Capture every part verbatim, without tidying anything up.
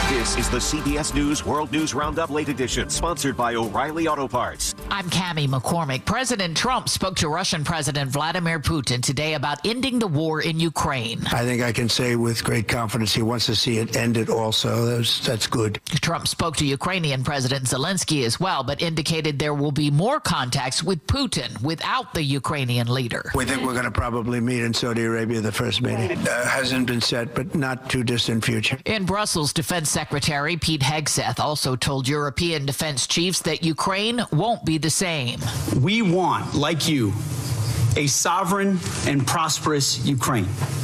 This is the C B S News World News Roundup Late Edition, sponsored by O'Reilly Auto Parts. I'm Cammie McCormick. President Trump spoke to Russian President Vladimir Putin today about ending the war in Ukraine. I think I can say with great confidence he wants to see it ended also. That's, that's good. Trump spoke to Ukrainian President Zelensky as well, but indicated there will be more contacts with Putin without the Ukrainian leader. We think we're going to probably meet in Saudi Arabia, the first meeting. Uh, hasn't been set, but not too distant future. In Brussels, Defense Secretary Pete Hegseth also told European defense chiefs that Ukraine won't be the same. We want, like you, a sovereign and prosperous Ukraine.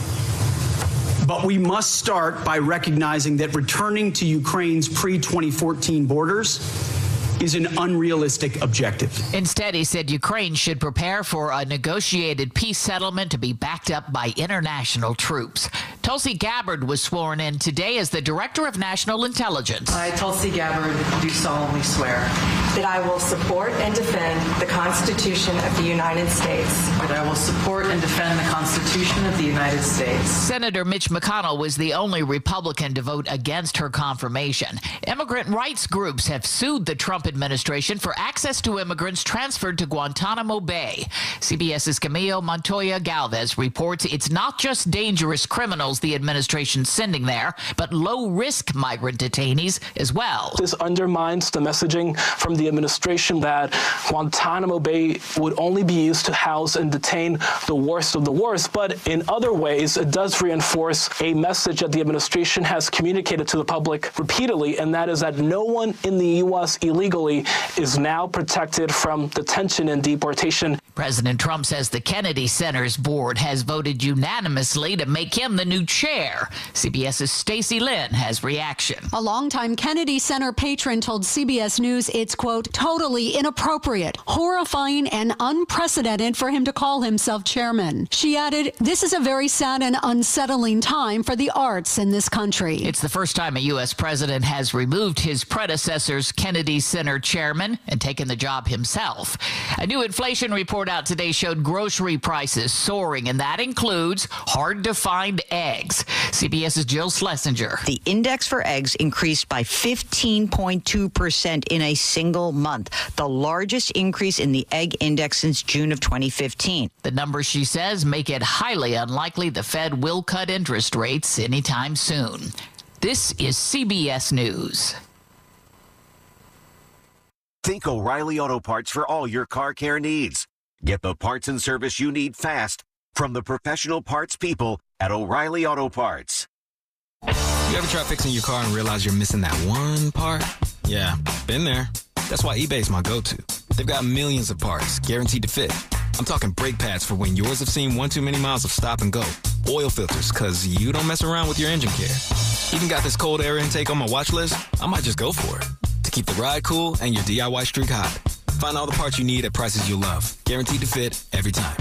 But we must start by recognizing that returning to Ukraine's pre twenty fourteen borders is an unrealistic objective. Instead, he said Ukraine should prepare for a negotiated peace settlement to be backed up by international troops. Tulsi Gabbard was sworn in today as the Director of National Intelligence. I, Tulsi Gabbard, do solemnly swear that I will support and defend the Constitution of the United States. That I will support and defend the Constitution of the United States. Senator Mitch McConnell was the only Republican to vote against her confirmation. Immigrant rights groups have sued the Trump administration for access to immigrants transferred to Guantanamo Bay. CBS's Camilo Montoya Galvez reports it's not just dangerous criminals the administration's sending there, but low-risk migrant detainees as well. This undermines the messaging from the administration that Guantanamo Bay would only be used to house and detain the worst of the worst, but in other ways, it does reinforce a message that the administration has communicated to the public repeatedly, and that is that no one in the U S illegally is now protected from detention and deportation. President Trump says the Kennedy Center's board has voted unanimously to make him the new chair. CBS's Stacey Lynn has reaction. A longtime Kennedy Center patron told C B S News it's, quote, totally inappropriate, horrifying, and unprecedented for him to call himself chairman. She added, this is a very sad and unsettling time for the arts in this country. It's the first time a U S president has removed his predecessor's Kennedy Center chairman and taken the job himself. A new inflation report out today showed grocery prices soaring, and that includes hard-to-find eggs. CBS's Jill Schlesinger. The index for eggs increased by fifteen point two percent in a single month, the largest increase in the egg index since June of twenty fifteen. The numbers, she says, make it highly unlikely the Fed will cut interest rates anytime soon. This is C B S News. Think O'Reilly Auto Parts for all your car care needs. Get the parts and service you need fast from the professional parts people at O'Reilly Auto Parts. You ever try fixing your car and realize you're missing that one part? Yeah, been there. That's why eBay's my go-to. They've got millions of parts guaranteed to fit. I'm talking brake pads for when yours have seen one too many miles of stop and go. Oil filters, because you don't mess around with your engine care. Even got this cold air intake on my watch list. I might just go for it. To keep the ride cool and your D I Y streak hot. Find all the parts you need at prices you love. Guaranteed to fit every time.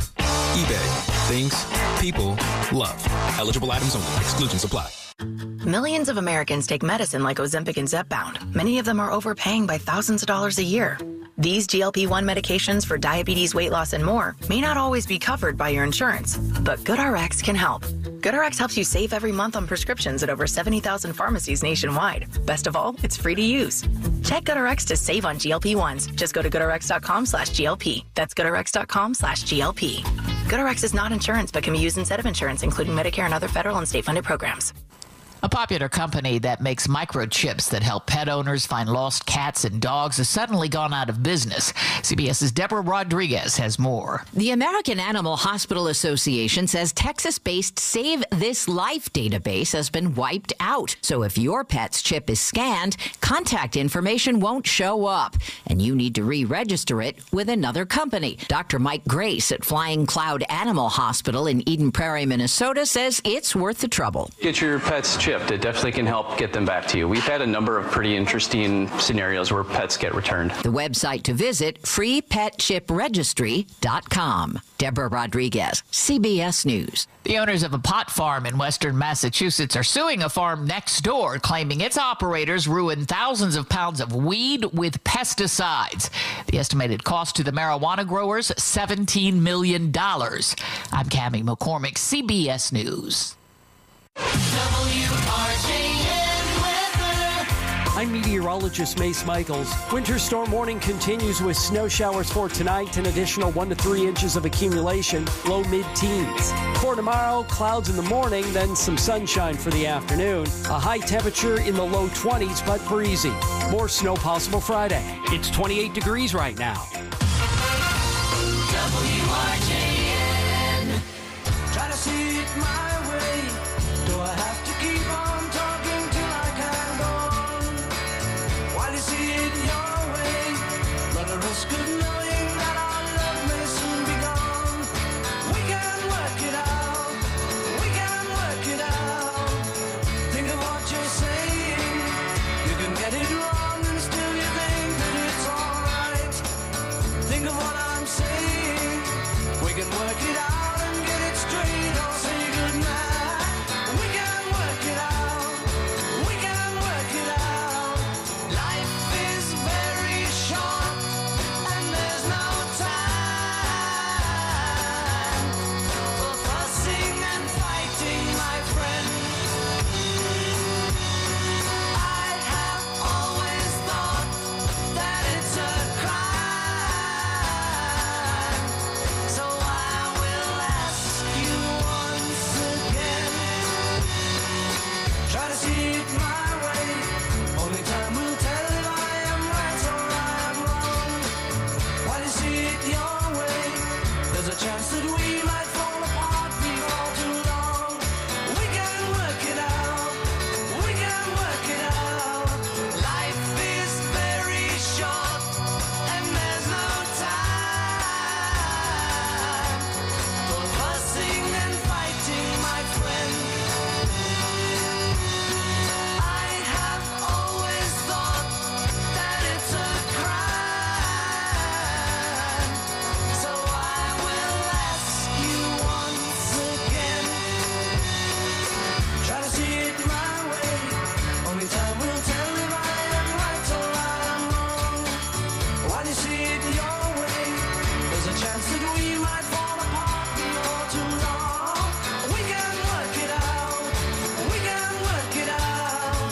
eBay. Things. People. Love. Eligible items only. Exclusions apply. Millions of Americans take medicine like Ozempic and Zepbound. Many of them are overpaying by thousands of dollars a year. These G L P one medications for diabetes, weight loss, and more may not always be covered by your insurance, but GoodRx can help. GoodRx helps you save every month on prescriptions at over seventy thousand pharmacies nationwide. Best of all, it's free to use. Check GoodRx to save on G L P ones. Just go to GoodRx.com slash GLP. That's GoodRx.com slash GLP. GoodRx is not insurance, but can be used instead of insurance, including Medicare and other federal and state-funded programs. A popular company that makes microchips that help pet owners find lost cats and dogs has suddenly gone out of business. CBS's Deborah Rodriguez has more. The American Animal Hospital Association says Texas-based Save This Life database has been wiped out. So if your pet's chip is scanned, contact information won't show up, and you need to re-register it with another company. Doctor Mike Grace at Flying Cloud Animal Hospital in Eden Prairie, Minnesota, says it's worth the trouble. Get your pet's chip. It definitely can help get them back to you. We've had a number of pretty interesting scenarios where pets get returned. The website to visit, free pet chip registry dot com. Deborah Rodriguez, C B S News. The owners of a pot farm in western Massachusetts are suing a farm next door, claiming its operators ruined thousands of pounds of weed with pesticides. The estimated cost to the marijuana growers, seventeen million dollars. I'm Cammie McCormick, C B S News. W R J N weather. I'm meteorologist Mace Michaels. Winter storm warning continues with snow showers for tonight, an additional one to three inches of accumulation, low mid-teens. For tomorrow, clouds in the morning, then some sunshine for the afternoon. A high temperature in the low twenties, but breezy. More snow possible Friday. It's twenty-eight degrees right now. W R J N. Try to see it my way. Do I have to keep on talking till I can go on? While you see it your way, run the risk of knowing that our love may soon be gone. We can work it out. We can work it out. Think of what you're saying. You can get it wrong and still you think that it's alright. Think of what I'm saying. We can work it out and get it straight or say goodnight. We can work it out. We can work it out. Life is very short and there's no time for fussing and fighting, my friend. I have always thought that it's a crime. So I will ask you once again. Try to see it my way. Only time will tell if I am right or I am wrong. While you see it your way, there's a chance that we might fall apart before too long. We can work it out. We can work it out. Life is very short and there's no time for fussing and fighting, my friend. I have always thought that it's a crime. So I will ask you once again. Try to see it my way. Only time will tell if I am right or I am wrong. While you see it your way, there's a chance that we might fall apart before too long. We can work it out. We can work it out.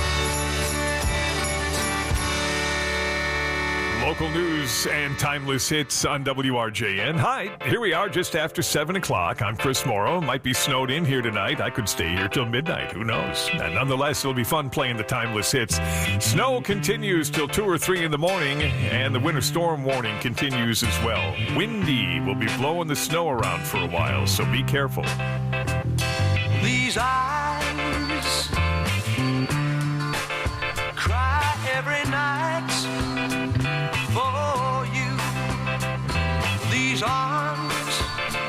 Local news and timeless hits on W R J N. Hi, here we are just after seven o'clock. I'm Chris Morrow. Might be snowed in here tonight. I could stay here till midnight. Who knows? And nonetheless, it'll be fun playing the timeless hits. Snow continues till two or three in the morning, and the winter storm warning continues as well. Windy will be blowing the snow around for a while, so be careful. These eyes cry every night for you. These arms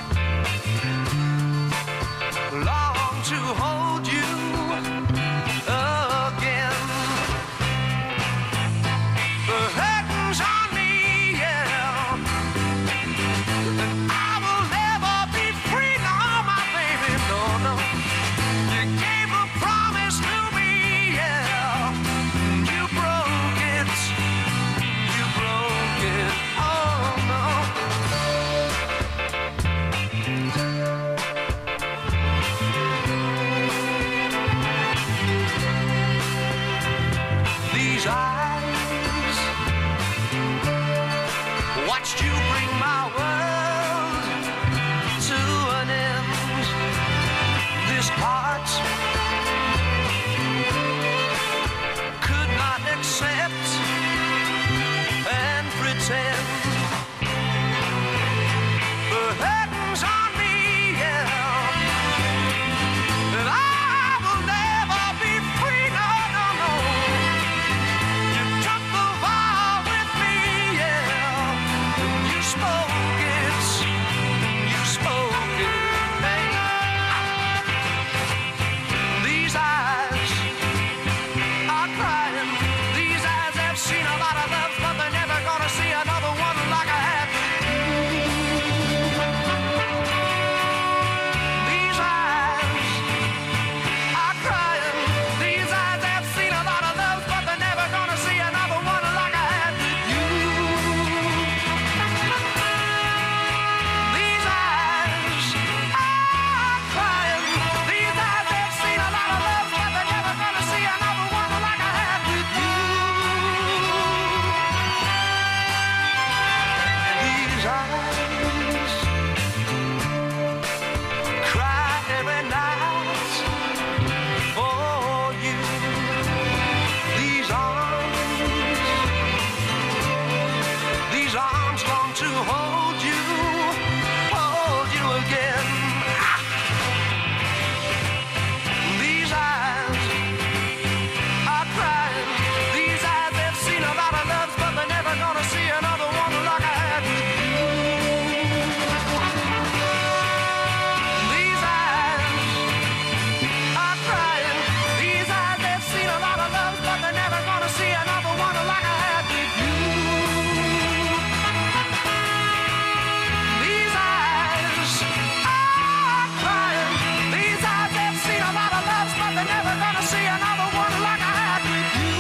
long to hold you again. The curtains on me, yeah. And I will never be free, no, my baby, no, no. You gave a promise to me, yeah. You broke it, you broke it, oh no. These eyes watched you bring my world to an end. This heart could not accept and pretend. The curtains on me, yeah. And I will never be free, no, no, no. You to hold you, hold you again. Ah! These eyes are crying. These eyes have seen a lot of loves, but they're never gonna see another one like I had with you. These eyes are crying. These eyes have seen a lot of loves, but they're never gonna see another one like I had with you. These eyes are crying. These eyes have seen a lot of loves, but they're never gonna see another one like I had with you.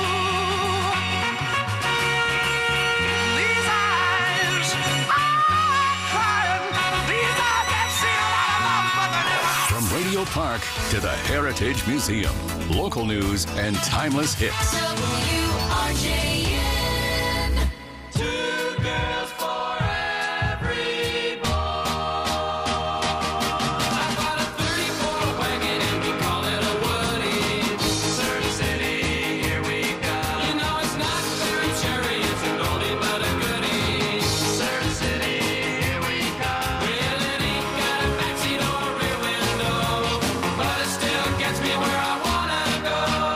These eyes are crying. These eyes have seen a lot of loves, but they're never. From Radio Park to the Heritage Museum, local news and timeless hits. W R J N. Two girls for every boy. I've got a thirty-four wagon and we call it a Woody. Surf City, here we go. You know it's not very cherry, it's an oldie but a goodie. Surf City, here we go. Well, it ain't got a backseat or a rear window, but it still gets me where I wanna go.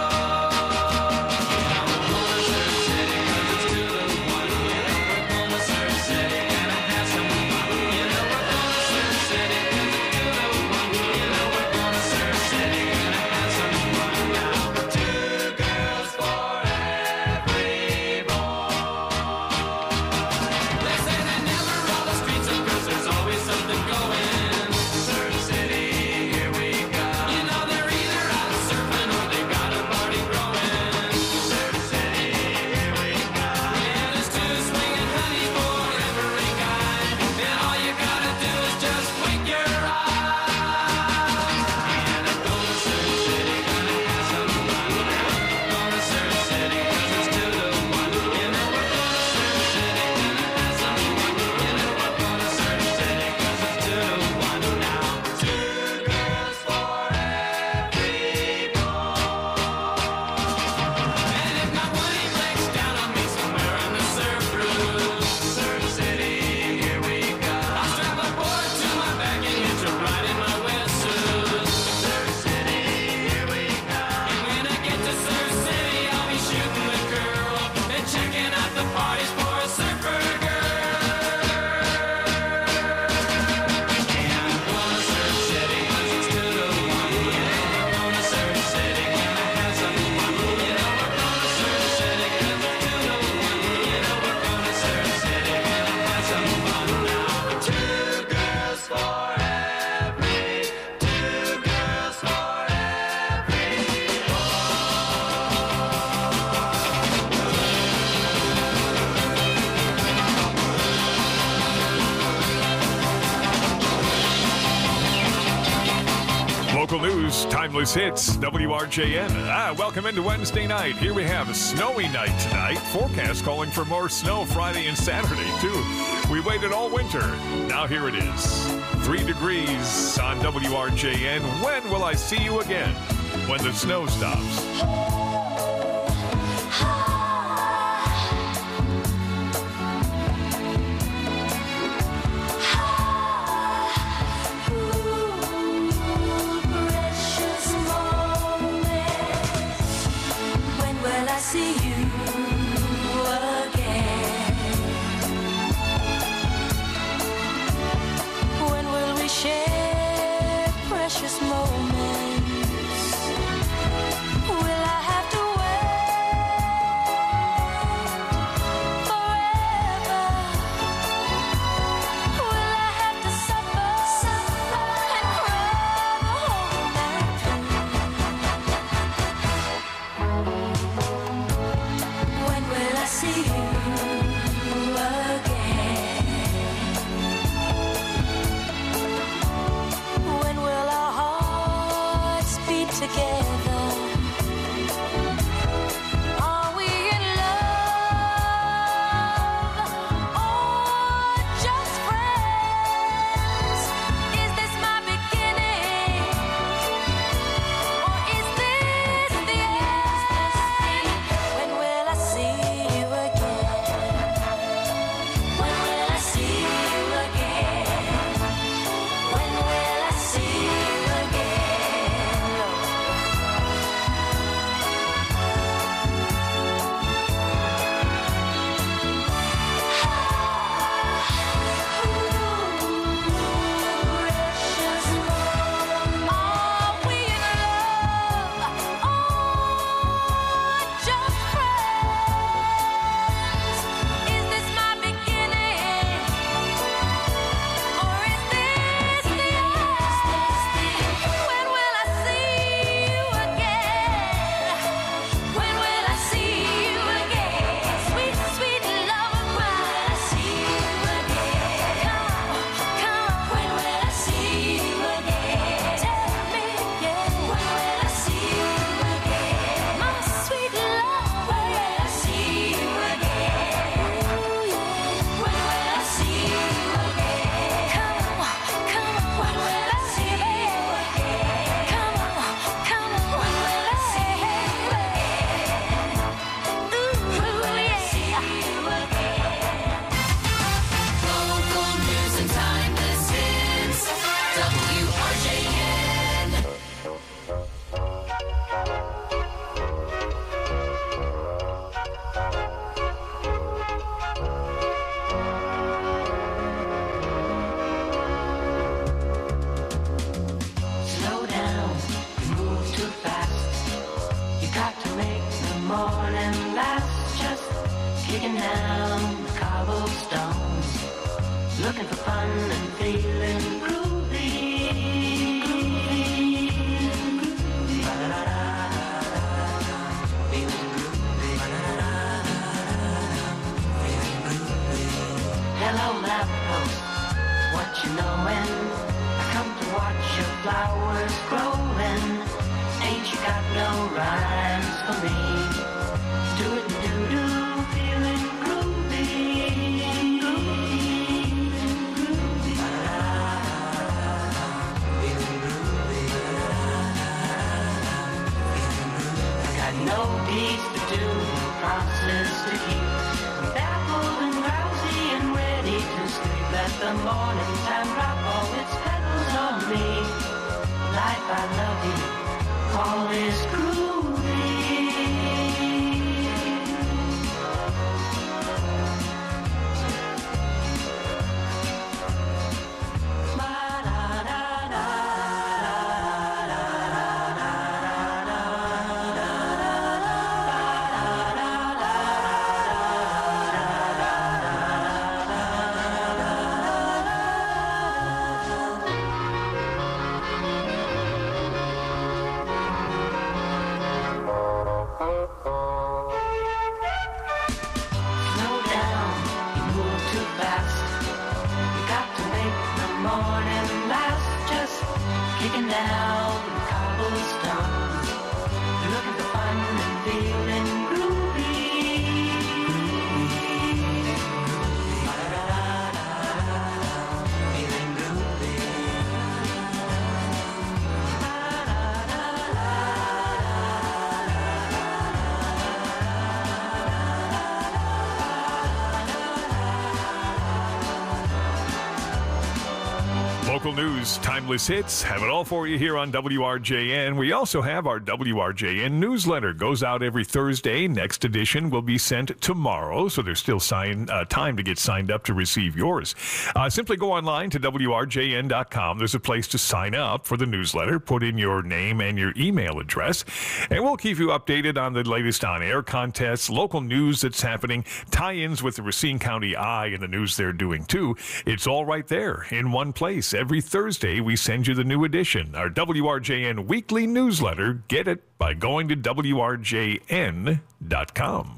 Local news, timeless hits, W R J N. Ah, welcome into Wednesday night. Here we have a snowy night tonight. Forecast calling for more snow Friday and Saturday, too. We waited all winter. Now here it is. Three degrees on W R J N. When will I see you again? When the snow stops. See you again. When will we share precious moments? Will I have to wait forever? Will I have to suffer, suffer and cry the whole night through? morning last, just kicking down the cobblestones, looking for fun and feeling groovy. Groovy. Feeling groovy. Feeling groovy. Hello, lamppost, what you knowin'? I come to watch your flowers growin'. Ain't you got no rhymes for me? Do it and do-do, feeling groovy. Groovy. Groovy. Feeling groovy. Got no deeds to do, no promises to keep. I'm baffled and drowsy and ready to sleep. Let the morning time drop all its petals on me. Life, I love you. All is groovy. Local news, timeless hits, have it all for you here on W R J N. We also have our W R J N newsletter. Goes out every Thursday. Next edition will be sent tomorrow, so there's still sign, uh, time to get signed up to receive yours. Uh, simply go online to W R J N dot com. There's a place to sign up for the newsletter. Put in your name and your email address, and we'll keep you updated on the latest on-air contests, local news that's happening, tie-ins with the Racine County Eye and the news they're doing, too. It's all right there in one place. Every Thursday, we send you the new edition, our W R J N weekly newsletter. Get it by going to W R J N dot com.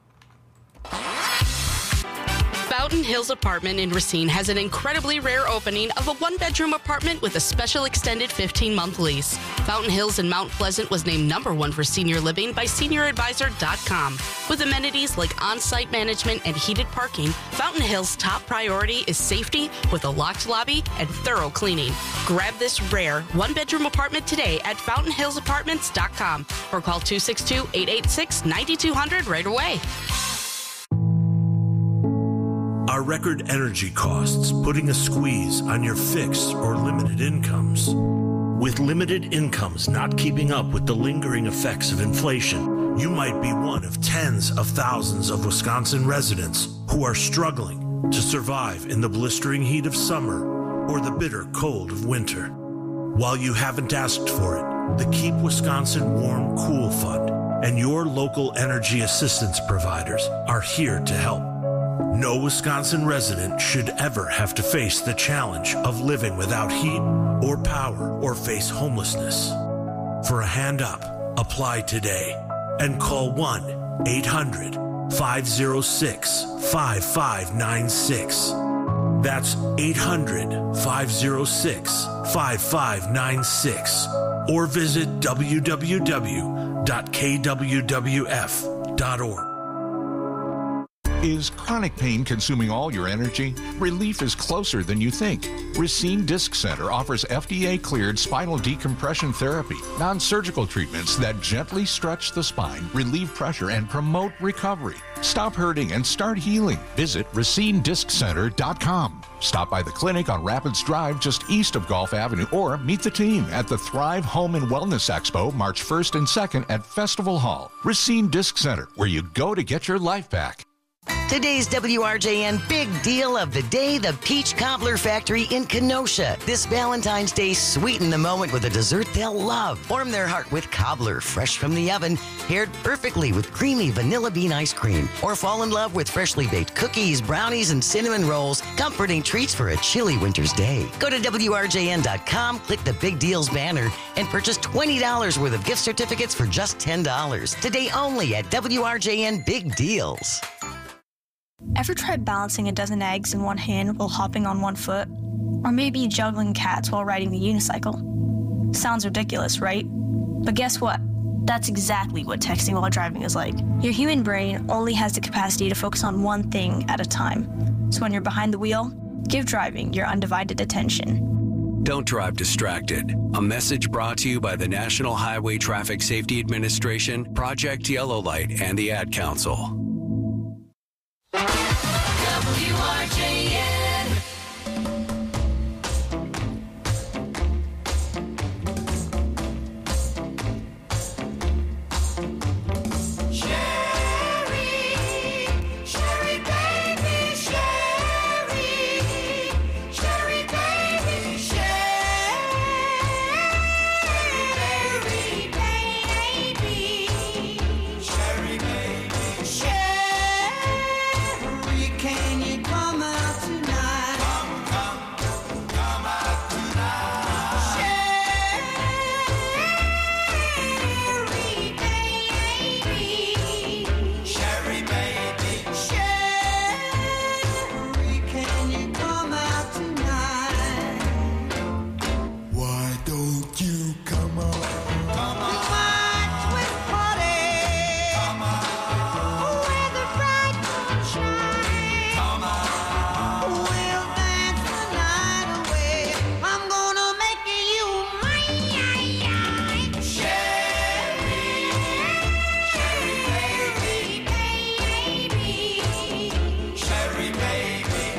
Fountain Hills Apartment in Racine has an incredibly rare opening of a one-bedroom apartment with a special extended fifteen-month lease. Fountain Hills in Mount Pleasant was named number one for senior living by senior advisor dot com. With amenities like on-site management and heated parking, Fountain Hills' top priority is safety with a locked lobby and thorough cleaning. Grab this rare one-bedroom apartment today at fountain hills apartments dot com or call two six two, eight eight six, nine two zero zero right away. Are record energy costs putting a squeeze on your fixed or limited incomes? With limited incomes not keeping up with the lingering effects of inflation, you might be one of tens of thousands of Wisconsin residents who are struggling to survive in the blistering heat of summer or the bitter cold of winter. While you haven't asked for it, the Keep Wisconsin Warm Cool Fund and your local energy assistance providers are here to help. No Wisconsin resident should ever have to face the challenge of living without heat or power or face homelessness. For a hand up, apply today and call one eight hundred, five oh six, five five nine six. That's eight hundred, five oh six, five five nine six. Or visit w w w dot k w w f dot org. Is chronic pain consuming all your energy? Relief is closer than you think. Racine Disc Center offers F D A-cleared spinal decompression therapy, non-surgical treatments that gently stretch the spine, relieve pressure, and promote recovery. Stop hurting and start healing. Visit racine disc center dot com. Stop by the clinic on Rapids Drive just east of Gulf Avenue or meet the team at the Thrive Home and Wellness Expo March first and second at Festival Hall. Racine Disc Center, where you go to get your life back. Today's W R J N big deal of the day, the Peach Cobbler Factory in Kenosha. This Valentine's Day, sweeten the moment with a dessert they'll love. Warm their heart with cobbler, fresh from the oven, paired perfectly with creamy vanilla bean ice cream. Or fall in love with freshly baked cookies, brownies, and cinnamon rolls. Comforting treats for a chilly winter's day. Go to W R J N dot com, click the Big Deals banner, and purchase twenty dollars worth of gift certificates for just ten dollars. Today only at W R J N Big Deals. Ever tried balancing a dozen eggs in one hand while hopping on one foot? Or maybe juggling cats while riding the unicycle? Sounds ridiculous, right? But guess what? That's exactly what texting while driving is like. Your human brain only has the capacity to focus on one thing at a time. So when you're behind the wheel, give driving your undivided attention. Don't drive distracted. A message brought to you by the National Highway Traffic Safety Administration, Project Yellow Light, and the Ad Council. W R J N. Sherry, Sherry baby, Sherry, Sherry baby, Sherry, Sherry baby, Sherry baby, Sherry. Can you come out tonight? Come, come, come out tonight. Sherry baby, Sherry baby, Sherry, can you come out tonight? Why don't you come out? Come out. Watch with party. Come out. Where the bright moon shines. Come on. We'll dance the night away. I'm gonna make you mine. Sherry, Sherry baby, baby, Sherry baby,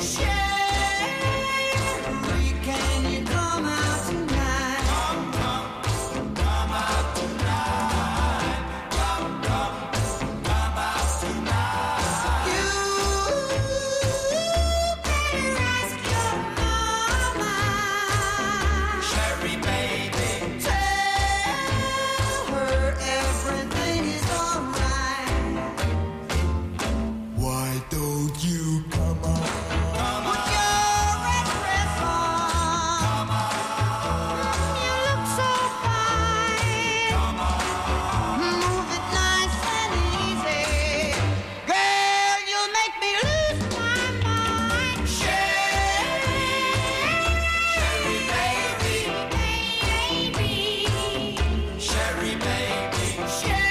Sherry, can you come out tonight? Come, come, come out tonight. Come, come, come out tonight. You better ask your mama. Sherry baby, tell her everything is alright. Why don't you come out? Come Put your red dress on. Come on. You look so fine. Come on. Move it nice and easy. Girl, you'll make me lose my mind. Sherry, Sherry baby, baby, Sherry baby,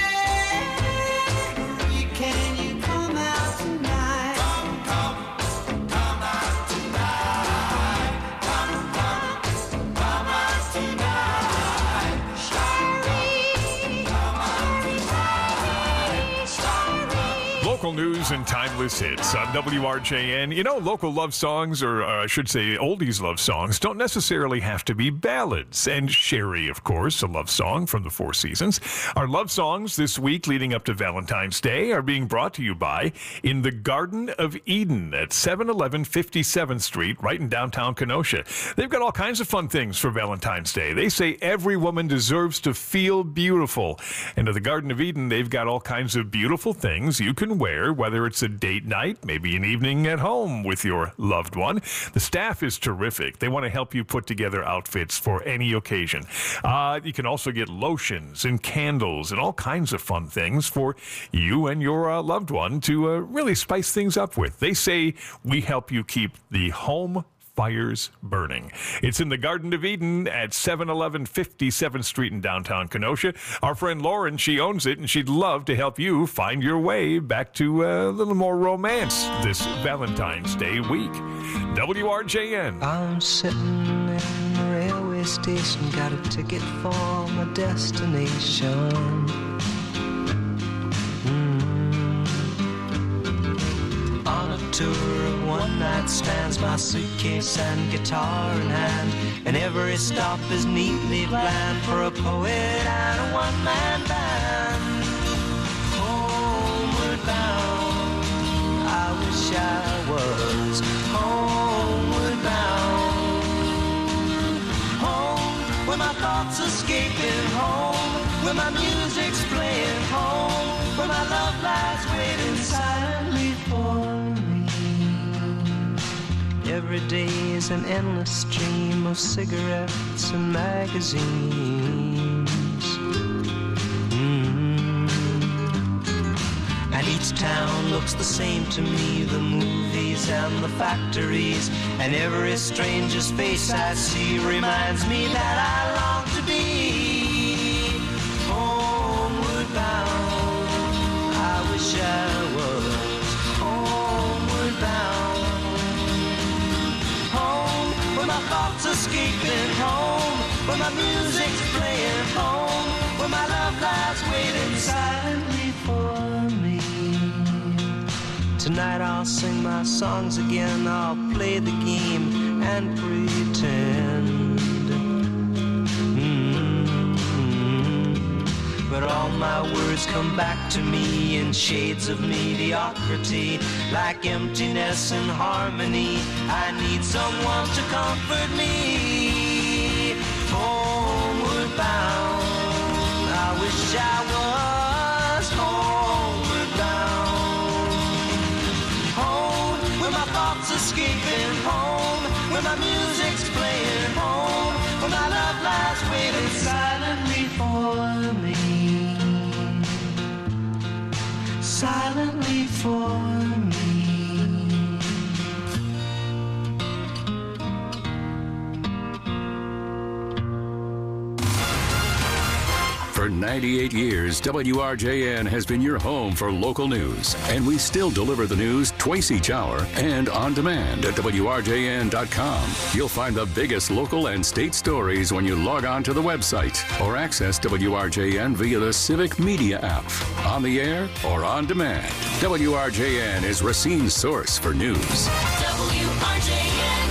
Sherry, can you come out tonight? Come, come, come out tonight. Come, come, come out tonight. Sherry, come out tonight. Sherry. Local news and timeless hits on W R J N. You know, local love songs, or uh, I should say oldies love songs, don't necessarily have to be ballads. And Sherry, of course, a love song from the Four Seasons. Our love songs this week leading up to Valentine's Day are being brought to you by In the Garden of Eden at seven eleven fifty-seventh Street, right in downtown Kenosha. They've got all kinds of fun things for Valentine's Day. They say every woman deserves to feel beautiful. And at the Garden of Eden, they've got all kinds of beautiful things you can wear, whether it's a date night, maybe an evening at home with your loved one. The staff is terrific. They want to help you put together outfits for any occasion. Uh, you can also get lotions and candles and all kinds of fun things for you and your uh, loved one to uh, really spice things up with. They say we help you keep the home fires burning. It's in the Garden of Eden at seven eleven fifty-seventh Street in downtown Kenosha. Our friend Lauren, she owns it, and she'd love to help you find your way back to uh, a little more romance this Valentine's Day week. W R J N. I'm sitting in the railway station, got a ticket for my destination. On a tour of one night stands, my suitcase and guitar in hand, and every stop is neatly planned for a poet and a one-man band. Homeward bound, I was thoughts escaping home, where my music's playing home, where my love lies waiting silently for me. Every day is an endless stream of cigarettes and magazines. Mm. And each town looks the same to me, the movies and the factories, and every stranger's face I see reminds me that I long to be homeward bound. I wish I was homeward bound. Home, where my thoughts escaping home, where my music's playing home, where my love lies waiting silently for me. Tonight I'll sing my songs again, I'll play the game and pretend. Mm-hmm. But all my words come back to me in shades of mediocrity, like emptiness and harmony. I need someone to comfort me. Homeward bound, I wish I was homeward bound. Home, where my thoughts escaping home, where my music's playing home, where my love lies waiting silently for me. Silently for me. For ninety-eight years, W R J N has been your home for local news, and we still deliver the news twice each hour and on demand at W R J N dot com. You'll find the biggest local and state stories when you log on to the website or access W R J N via the Civic Media app, on the air or on demand. W R J N is Racine's source for news. W R J N.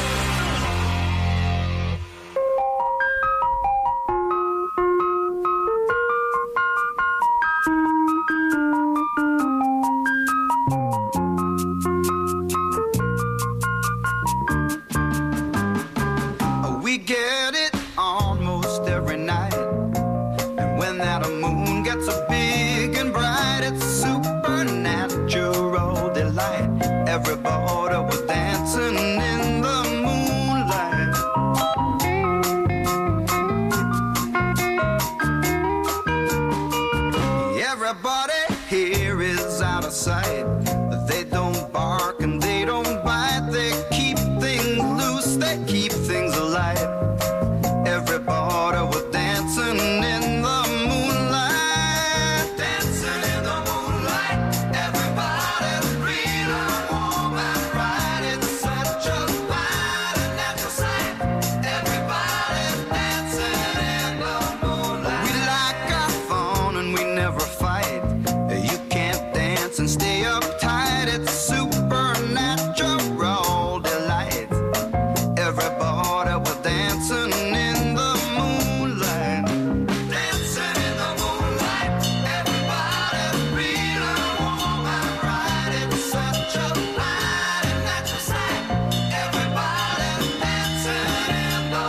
We get it almost every night, and when that moon gets so big and bright, it's supernatural delight. Everybody was dancing in the moonlight. Everybody here is out of sight. They don't bark and they don't bite. They keep things loose, they keep things alive. Everybody was dancing in the moonlight, dancing in the moonlight. Everybody's feeling warm and bright. It's such a fine and natural sight. Everybody's dancing in the moonlight. We like our fun and we never fight. You can't dance and stay uptight. It's supernatural delight. Everybody was dancing in the moonlight, dancing in the moonlight. Everybody's feeling warm and bright. It's such a fine and natural sight. Everybody's dancing in the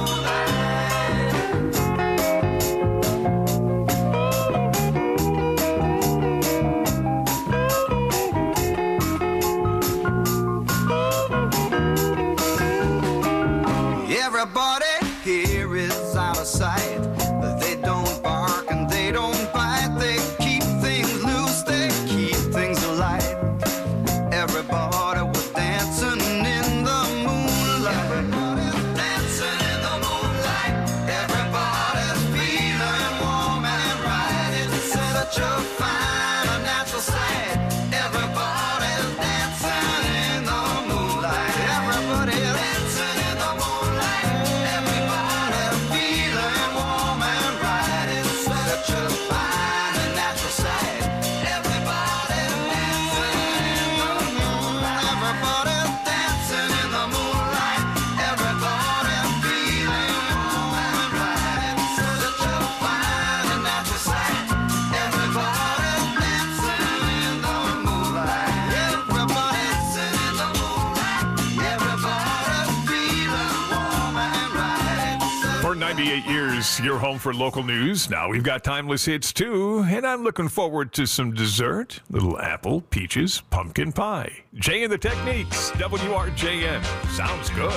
Everybody here is out of sight. They don't bark and they don't bite. They keep things loose, they keep things alight. Everybody was dancing in the moonlight. Everybody's dancing in the moonlight. Everybody's feeling warm and right. It's such a fine and natural sight. Everybody's dancing in the moonlight. Everybody's dancing in the moonlight. Everybody's feeling warm and right. It's such a fine and natural sight. Everybody's dancing in the moonlight. Everybody's dancing in the moonlight. Everybody's feeling warm and right. It's such a fine and natural sight. Everybody's dancing in the is your home for local news. Now we've got timeless hits too, and I'm looking forward to some dessert. Little apple, peaches, pumpkin pie. Jay and the Techniques, W R J N. Sounds good.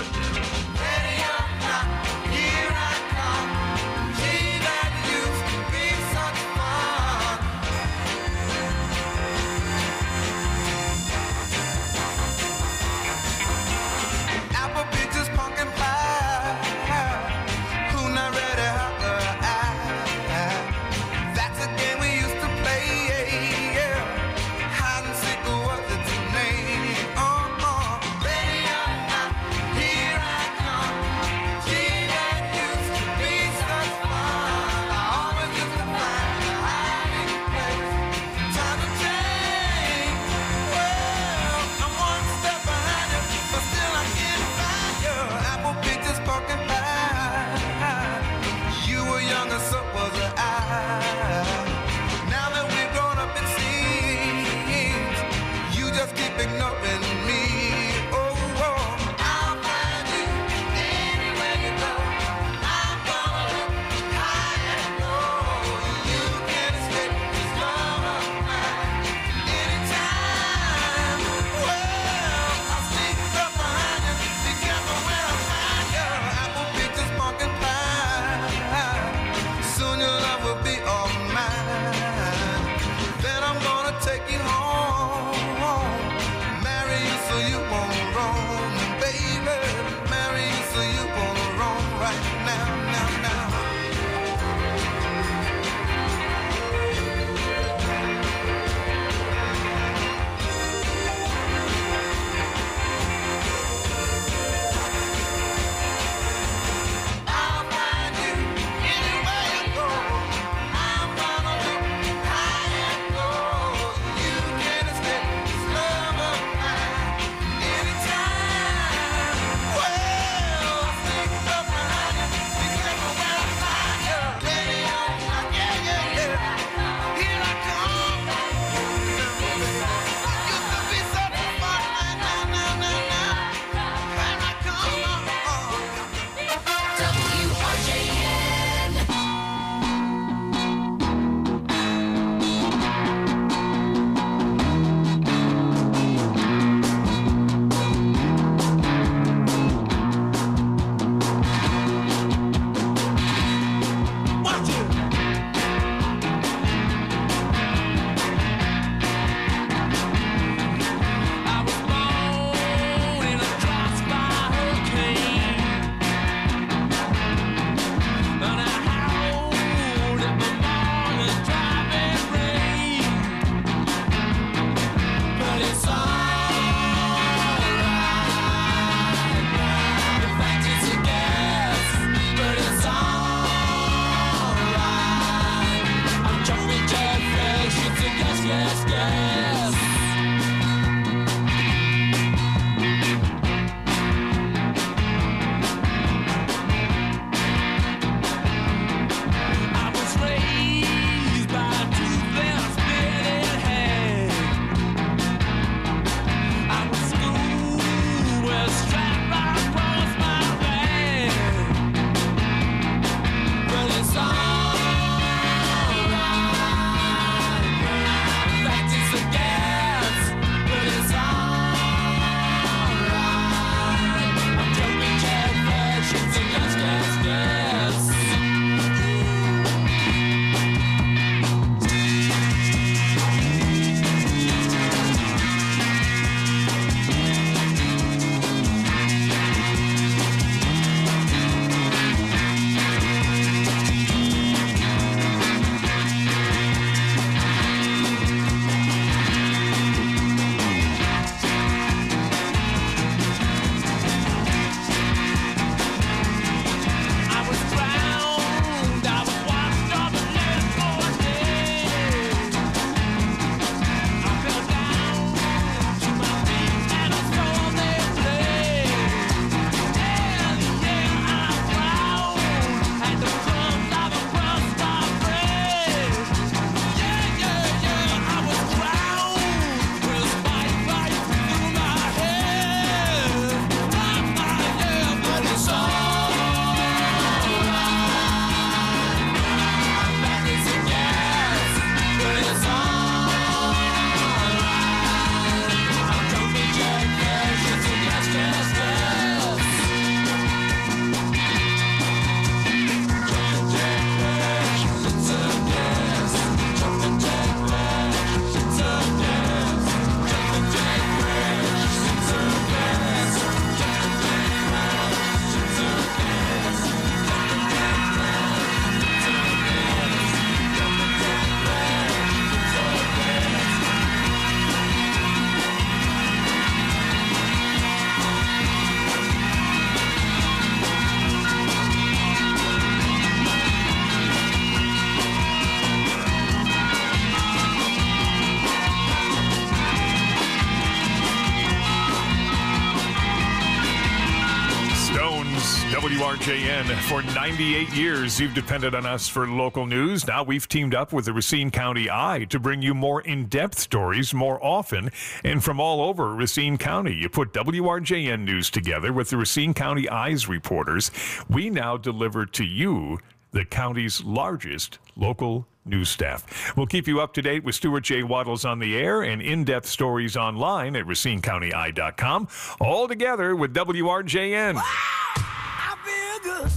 W R J N. For ninety-eight years, you've depended on us for local news. Now we've teamed up with the Racine County Eye to bring you more in-depth stories more often and from all over Racine County. You put W R J N news together with the Racine County Eye's reporters. We now deliver to you the county's largest local news staff. We'll keep you up to date with Stuart J. Waddles on the air and in-depth stories online at racine county eye dot com. All together with W R J N. Wow, I feel good.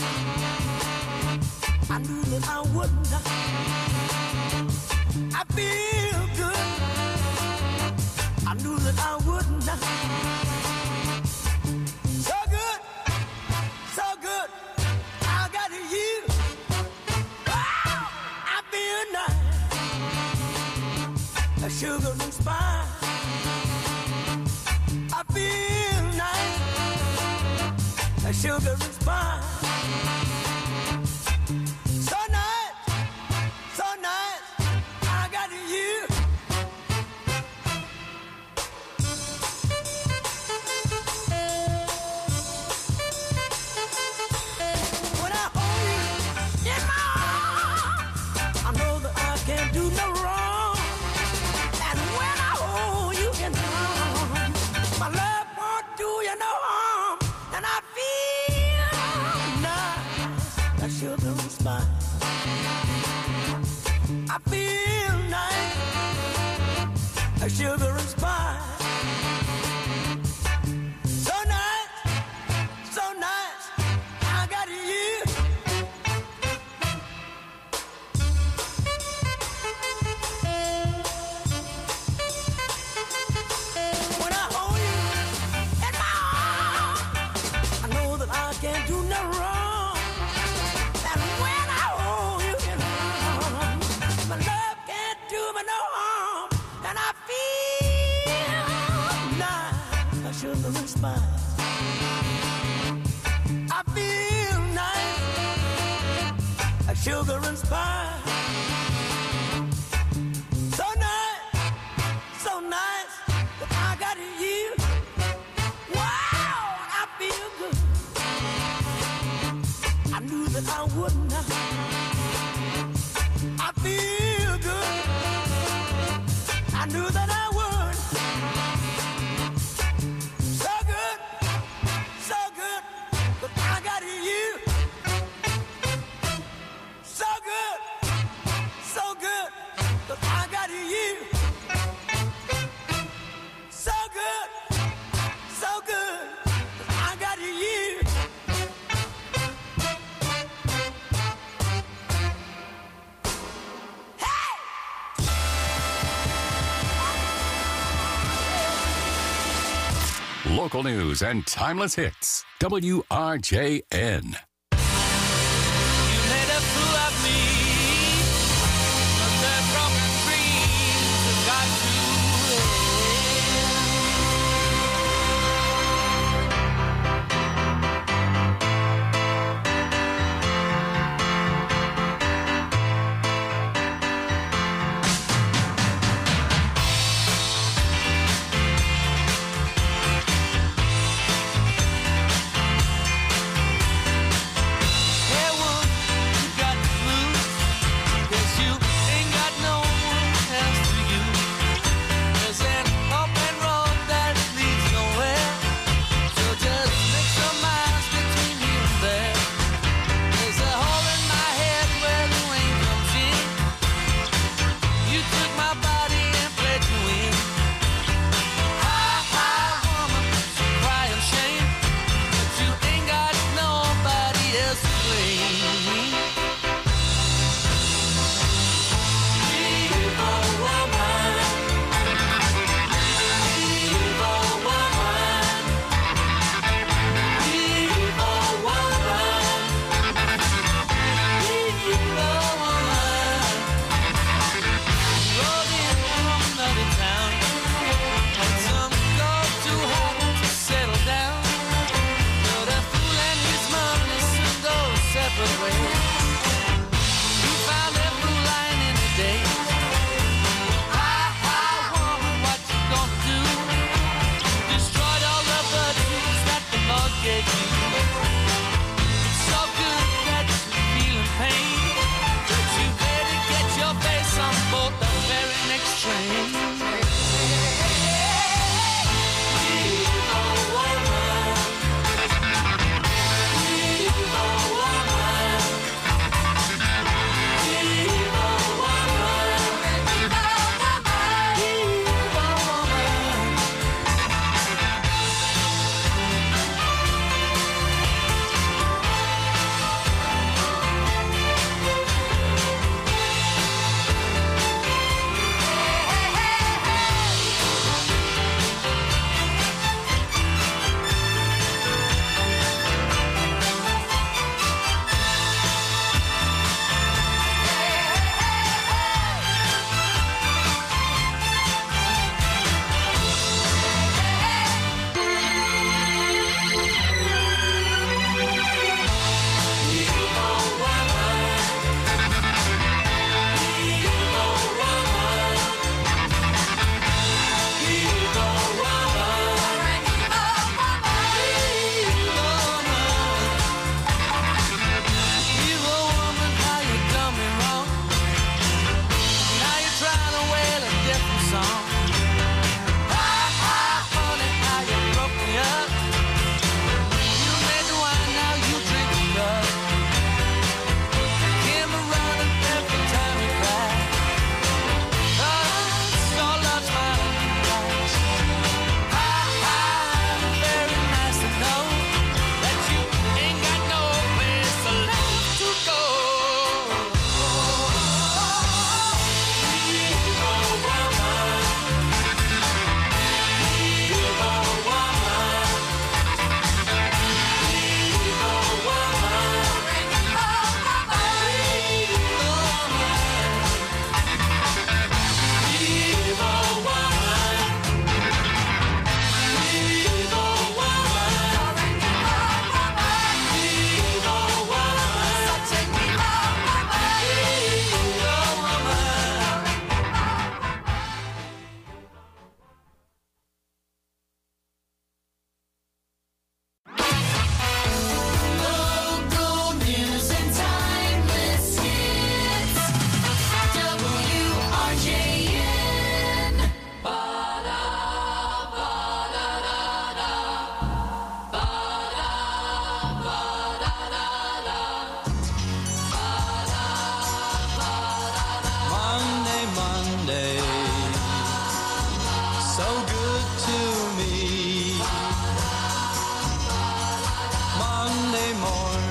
I knew that I wouldn't. I feel good. I knew that I wouldn't. So good, so good. I got you. Wow, I feel nice. A sugar and spice. I feel nice. A sugar and spice. So nice, so nice. I got you. When I hold you in my arms, I know that I can't do no wrong. And when I hold you in my arms, my love won't do you no harm. And I feel nice, that sugar and spice. I feel nice, that sugar and spice. So nice, so nice, I got you. When I hold you in my arms, I know that I can't do no wrong. And when I hold you in my arms, my love can't do me no harm. And I feel nice, I sugar and spice. I feel nice, like sugar and spice. So nice, so nice, that I got you. Wow, I feel good. I knew that I wouldn't. I feel good. I knew that I would. So good, so good, but I got you. So good, so good, but I got you. So good, so good, but I got you. Local news and timeless hits. W R J N.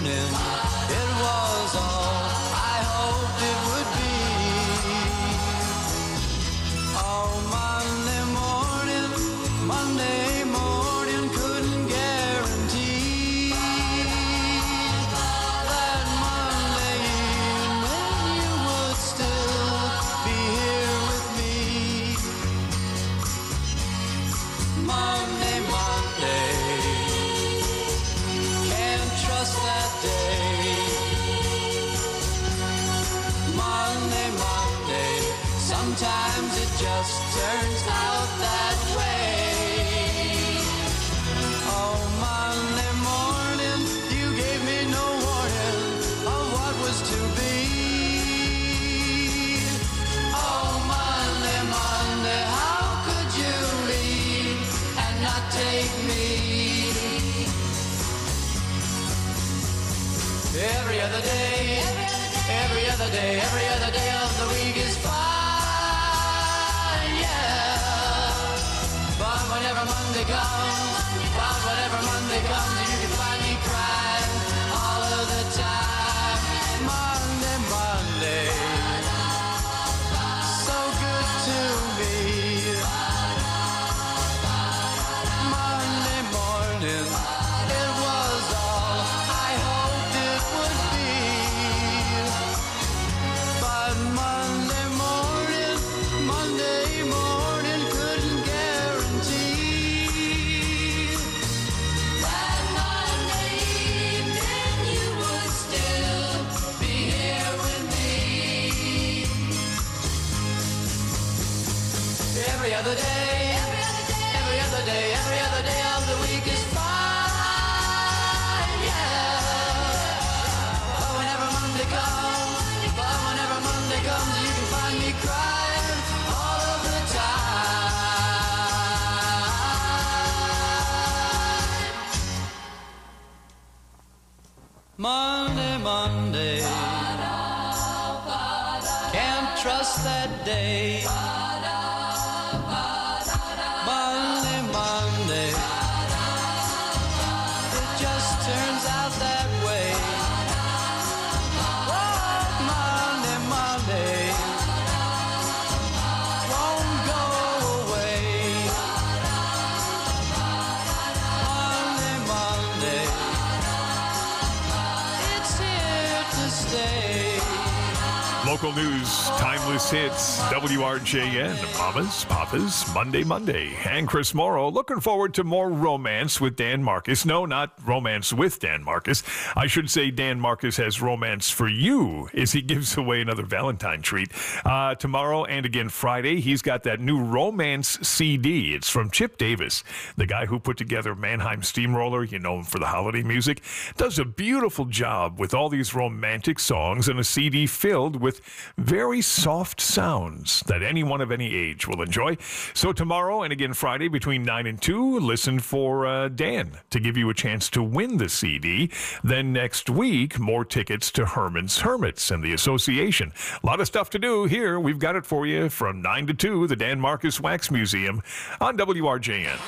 morning, it was all I hoped it would be. Oh, Monday morning, Monday morning, couldn't guarantee that Monday evening you would still be here with me. Monday, Monday, can't trust that day. Monday, Monday, sometimes it just turns out that way. Oh, Monday morning, you gave me no warning of what was to be. Oh, Monday, Monday, how could you leave and not take me? Every other day, every other day, every other day of the week is fine, yeah. But whenever Monday comes, but whenever Monday comes, you can find me crying all of the time. Monday, Monday, so good to me. Monday morning, it was all I hoped it would be. But Monday morning, Monday morning, couldn't guarantee that Monday evening you would still be here with me. Every other day, every other day, every other day of the week is fine, yeah. But whenever Monday comes, but whenever Monday comes, you can find me crying all of the time. Monday, Monday, can't trust that day. Monday, Monday, it just turns out that way. Oh, Monday, Monday, won't go away. Monday, Monday, it's here to stay. Local news, timeless hits, W R J N, Mamas, Papas, Monday, Monday. And Chris Morrow, looking forward to more romance with Dan Marcus. No, not romance with Dan Marcus. I should say Dan Marcus has romance for you as he gives away another Valentine treat. Uh, tomorrow and again Friday, he's got that new romance C D. It's from Chip Davis, the guy who put together Mannheim Steamroller. You know him for the holiday music. Does a beautiful job with all these romantic songs and a C D filled with very soft sounds that anyone of any age will enjoy. So tomorrow and again Friday between nine and two, listen for uh, Dan to give you a chance to win the C D. Then next week, more tickets to Herman's Hermits and the Association. A lot of stuff to do here. We've got it for you from nine to two, the Dan Marcus Wax Museum on W R J N.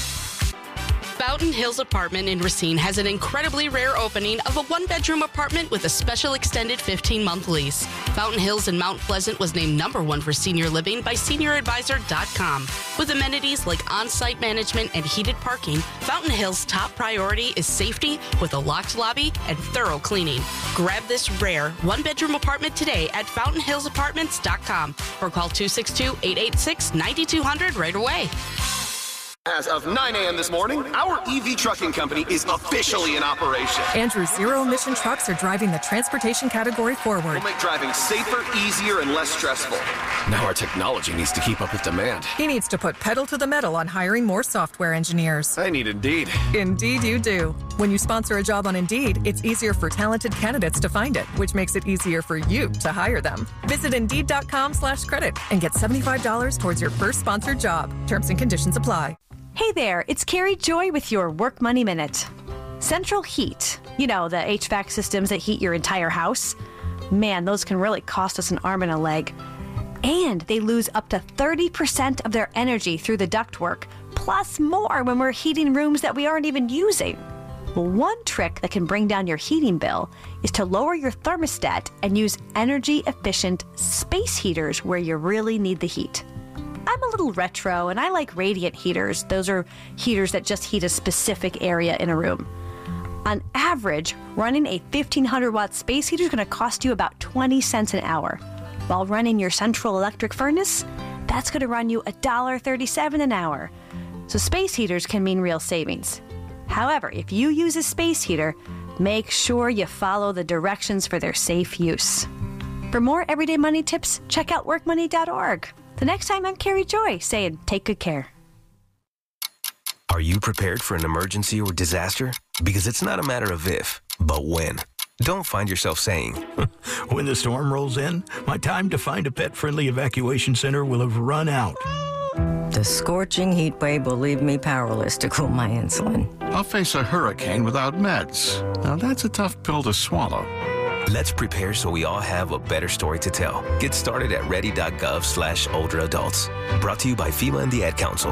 Fountain Hills Apartment in Racine has an incredibly rare opening of a one-bedroom apartment with a special extended fifteen-month lease. Fountain Hills in Mount Pleasant was named number one for senior living by senior advisor dot com. With amenities like on-site management and heated parking, Fountain Hills' top priority is safety with a locked lobby and thorough cleaning. Grab this rare one-bedroom apartment today at fountain hills apartments dot com or call two six two, eight eight six, nine two zero zero right away. As of nine a.m. this morning, our E V trucking company is officially in operation. Andrew's zero-emission trucks are driving the transportation category forward. We'll make driving safer, easier, and less stressful. Now our technology needs to keep up with demand. He needs to put pedal to the metal on hiring more software engineers. I need Indeed. Indeed you do. When you sponsor a job on Indeed, it's easier for talented candidates to find it, which makes it easier for you to hire them. Visit Indeed.com slash credit and get seventy-five dollars towards your first sponsored job. Terms and conditions apply. Hey there, it's Carrie Joy with your Work Money Minute. Central Heat, you know, the H V A C systems that heat your entire house. Man, those can really cost us an arm and a leg. And they lose up to thirty percent of their energy through the ductwork, plus more when we're heating rooms that we aren't even using. Well, one trick that can bring down your heating bill is to lower your thermostat and use energy-efficient space heaters where you really need the heat. I'm a little retro, and I like radiant heaters. Those are heaters that just heat a specific area in a room. On average, running a fifteen hundred watt space heater is going to cost you about twenty cents an hour. While running your central electric furnace, that's going to run you one dollar thirty-seven an hour. So space heaters can mean real savings. However, if you use a space heater, make sure you follow the directions for their safe use. For more everyday money tips, check out work money dot org. The next time, I'm Carrie Joy saying take good care. Are you prepared for an emergency or disaster? Because it's not a matter of if, but when. Don't find yourself saying, when the storm rolls in, my time to find a pet-friendly evacuation center will have run out. The scorching heat wave will leave me powerless to cool my insulin. I'll face a hurricane without meds. Now that's a tough pill to swallow. Let's prepare so we all have a better story to tell. Get started at ready.gov slash older adults. Brought to you by FEMA and the Ad Council.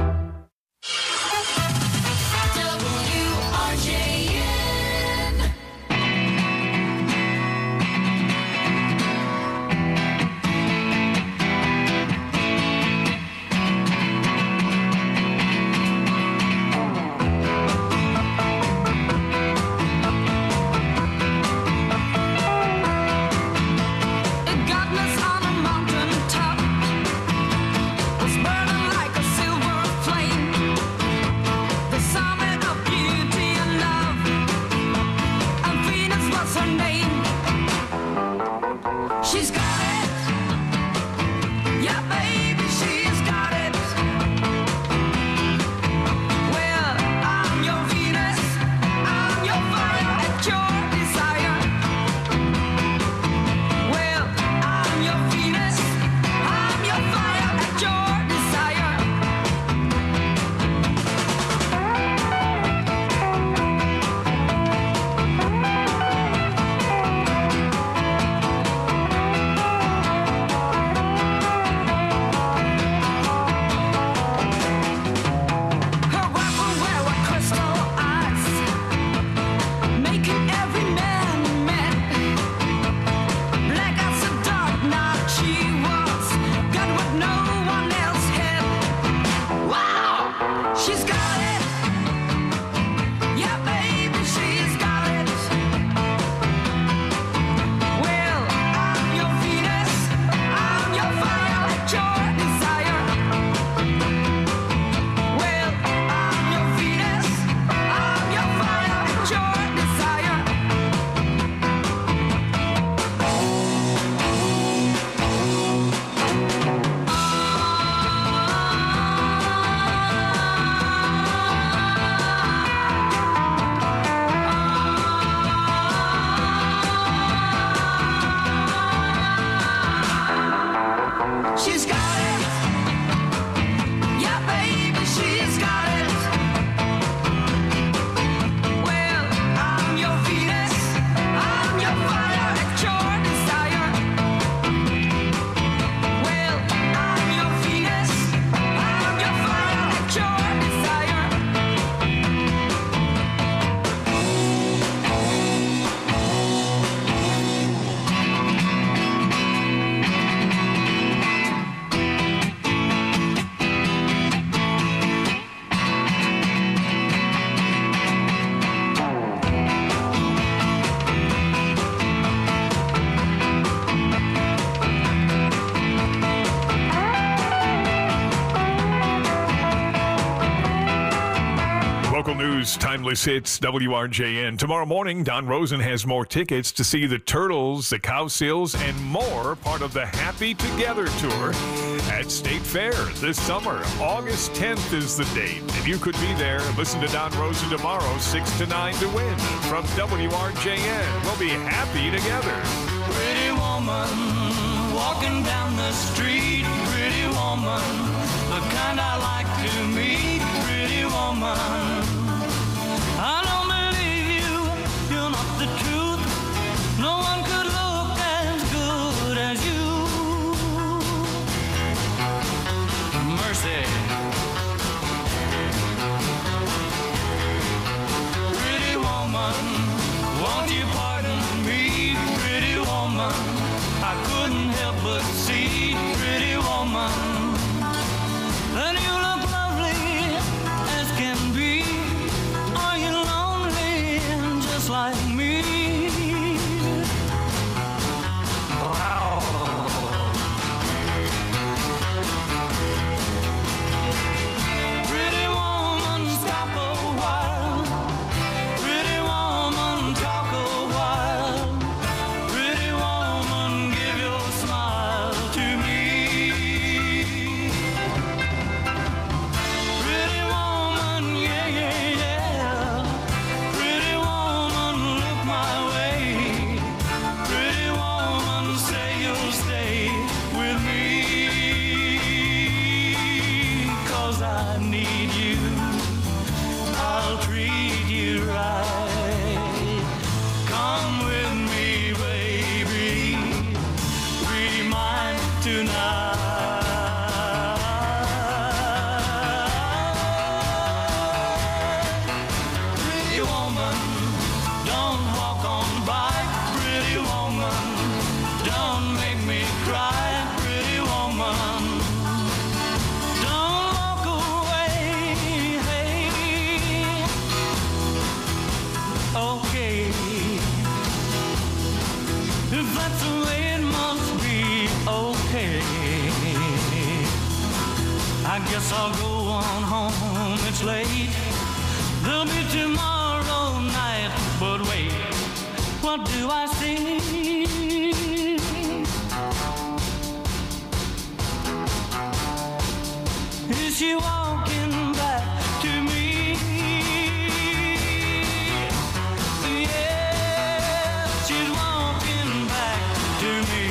News, timeless hits, W R J N. Tomorrow morning, Don Rosen has more tickets to see the Turtles, the Cowsills, and more, part of the Happy Together Tour at State Fair this summer. August tenth is the date, and you could be there. Listen to Don Rosen tomorrow, six to nine to win. From W R J N, we'll be happy together. Pretty woman, walking down the street. Pretty woman, the kind I like to meet. Pretty woman, I don't believe you, you're not the truth. No one could look as good as you. Mercy. Pretty I need you, I'll treat you right. Come with me, baby, be mine tonight. Pretty woman, don't walk on by. Pretty woman, don't make me cry. Pretty woman, don't walk away. Hey. Okay, if that's the way it must be, okay. I guess I'll go on home, it's late. There'll be tomorrow night, but wait, what do I see? Is she walking back to me? Yeah, she's walking back to me.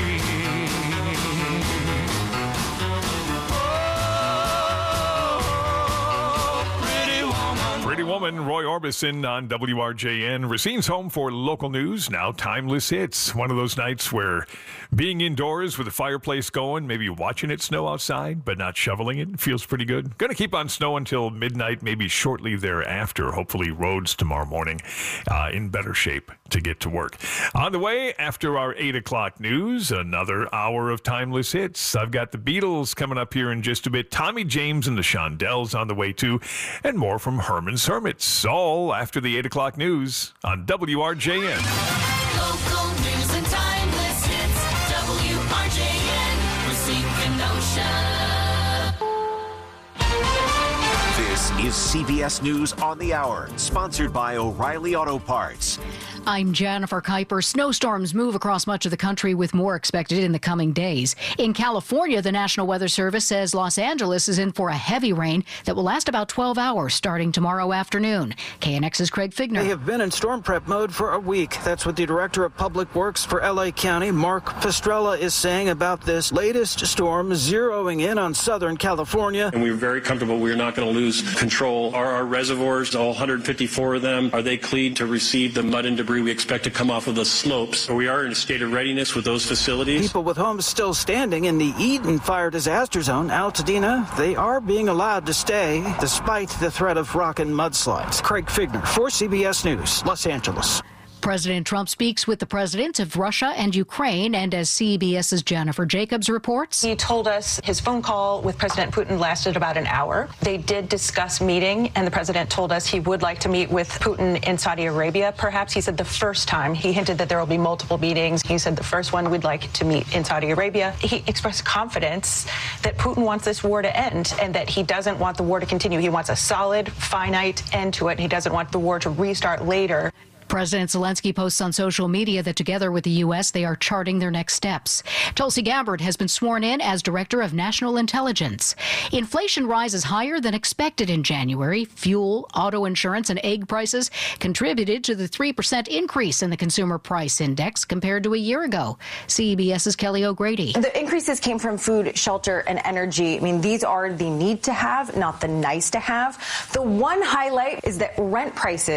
Pretty Woman, Roy Orbison on W R J N. Racine's home for local news, now timeless hits. One of those nights where being indoors with the fireplace going, maybe watching it snow outside, but not shoveling it, feels pretty good. Going to keep on snow until midnight, maybe shortly thereafter. Hopefully roads tomorrow morning uh, in better shape to get to work. On the way, after our eight o'clock news, another hour of timeless hits. I've got the Beatles coming up here in just a bit. Tommy James and the Shondells on the way too, and more from Herman's Hermits, all after the eight o'clock news on W R J N. Local news and timeless hits. W R J N, Racine, Kenosha. This is C B S News on the Hour, sponsored by O'Reilly Auto Parts. I'm Jennifer Kuiper. Snowstorms move across much of the country with more expected in the coming days. In California, the National Weather Service says Los Angeles is in for a heavy rain that will last about twelve hours starting tomorrow afternoon. K N X's Craig Figner. They have been in storm prep mode for a week. That's what the Director of Public Works for L A County, Mark Pastrella, is saying about this latest storm zeroing in on Southern California. And we're very comfortable we're not going to lose control. Are our reservoirs, all one hundred fifty-four of them, are they clean to receive the mud and debris we expect to come off of the slopes? We are in a state of readiness with those facilities. People with homes still standing in the Eden fire disaster zone, Altadena, they are being allowed to stay despite the threat of rock and mudslides. Craig Figner for C B S News, Los Angeles. President Trump speaks with the presidents of Russia and Ukraine, and as CBS's Jennifer Jacobs reports, he told us his phone call with President Putin lasted about an hour. They did discuss meeting, and the president told us he would like to meet with Putin in Saudi Arabia. Perhaps he said the first time. He hinted that there will be multiple meetings. He said the first one we'd like to meet in Saudi Arabia. He expressed confidence that Putin wants this war to end and that he doesn't want the war to continue. He wants a solid, finite end to it. He doesn't want the war to restart later. President Zelensky posts on social media that together with the U S, they are charting their next steps. Tulsi Gabbard has been sworn in as Director of National Intelligence. Inflation rises higher than expected in January. Fuel, auto insurance, and egg prices contributed to the three percent increase in the Consumer Price Index compared to a year ago. CBS's Kelly O'Grady. The increases came from food, shelter, and energy. I mean, these are the need to have, not the nice to have. The one highlight is that rent prices